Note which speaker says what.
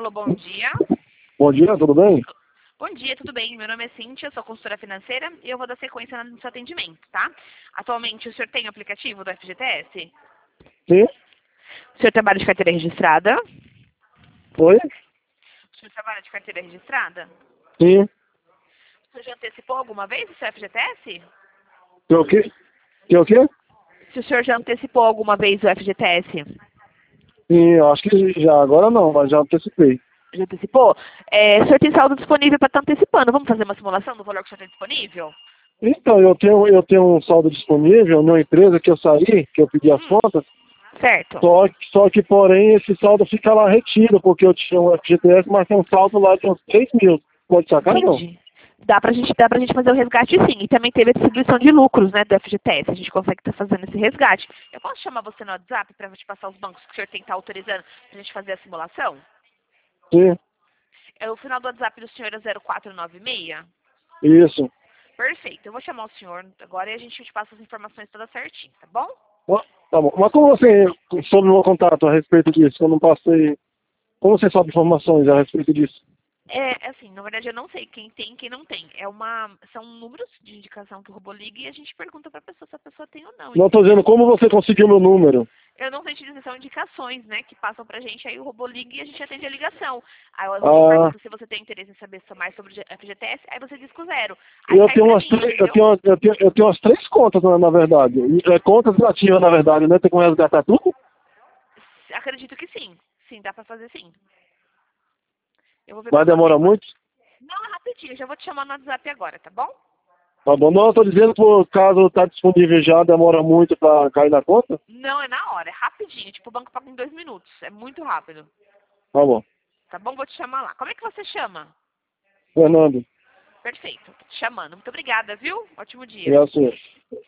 Speaker 1: Alô, bom dia.
Speaker 2: Bom dia, tudo bem?
Speaker 1: Bom dia, tudo bem? Meu nome é Cíntia, sou consultora financeira e eu vou dar sequência no seu atendimento, tá? Atualmente, o senhor tem aplicativo do FGTS?
Speaker 2: Sim?
Speaker 1: O senhor trabalha de carteira registrada?
Speaker 2: Oi?
Speaker 1: O senhor trabalha de carteira registrada?
Speaker 2: Sim.
Speaker 1: O senhor já antecipou alguma vez o seu FGTS?
Speaker 2: Tem o quê? Tem o quê?
Speaker 1: Se o senhor já antecipou alguma vez o FGTS?
Speaker 2: Sim, eu acho que já, agora não, mas já antecipei.
Speaker 1: Já antecipou? O senhor tem saldo disponível para estar antecipando. Vamos fazer uma simulação do valor que o senhor tem disponível?
Speaker 2: Então, eu tenho um saldo disponível numa empresa que eu saí, que eu pedi as contas,
Speaker 1: Certo.
Speaker 2: só que porém, esse saldo fica lá retido, porque eu tinha um FGTS, mas tem um saldo lá de uns 3 mil. Pode sacar, não?
Speaker 1: Entendi. Dá pra gente fazer o resgate sim. E também teve a distribuição de lucros, né, do FGTS. A gente consegue estar fazendo esse resgate. Eu posso chamar você no WhatsApp para te passar os bancos que o senhor tem que estar autorizando para a gente fazer a simulação?
Speaker 2: Sim,
Speaker 1: O final do WhatsApp do senhor é 0496?
Speaker 2: isso.
Speaker 1: Perfeito. Eu vou chamar o senhor agora e a gente te passa as informações todas certinho, tá bom?
Speaker 2: Tá bom. Mas como você soube o meu contato a respeito disso? Eu não passei. Como você sabe informações a respeito disso?
Speaker 1: Assim, na verdade eu não sei quem tem e quem não tem. São números de indicação que o robô liga e a gente pergunta para a pessoa se a pessoa tem ou não,
Speaker 2: Não, estou dizendo
Speaker 1: entendeu?
Speaker 2: como você conseguiu meu número.
Speaker 1: Eu não sei te dizer, são indicações, né, que passam pra gente, aí o robô liga e a gente atende a ligação. Aí o robô
Speaker 2: Ah,
Speaker 1: pergunta se você tem interesse em saber mais sobre o FGTS, aí você diz com 0. Aí
Speaker 2: eu
Speaker 1: cai
Speaker 2: tenho
Speaker 1: pra
Speaker 2: umas
Speaker 1: mim,
Speaker 2: três,
Speaker 1: entendeu?
Speaker 2: eu tenho umas 3 contas, na verdade. Contas nativas, na verdade, né? Tem como resgatar tudo?
Speaker 1: Acredito que sim. Sim, dá pra fazer sim. Eu vou ver com
Speaker 2: Mas
Speaker 1: meu
Speaker 2: demora
Speaker 1: amigo.
Speaker 2: muito?
Speaker 1: Não, é rapidinho, eu já vou te chamar no WhatsApp agora, tá bom?
Speaker 2: Tá bom. Não, eu tô dizendo por caso tá disponível já, demora muito pra cair na conta?
Speaker 1: Não, é na hora, é rapidinho. Tipo, o banco paga em 2 minutos. É muito rápido.
Speaker 2: Tá bom.
Speaker 1: Tá bom? Vou te chamar lá. Como é que você chama?
Speaker 2: Fernando,
Speaker 1: Perfeito, tô te chamando. Muito obrigada, viu? Ótimo
Speaker 2: e
Speaker 1: dia.
Speaker 2: assim.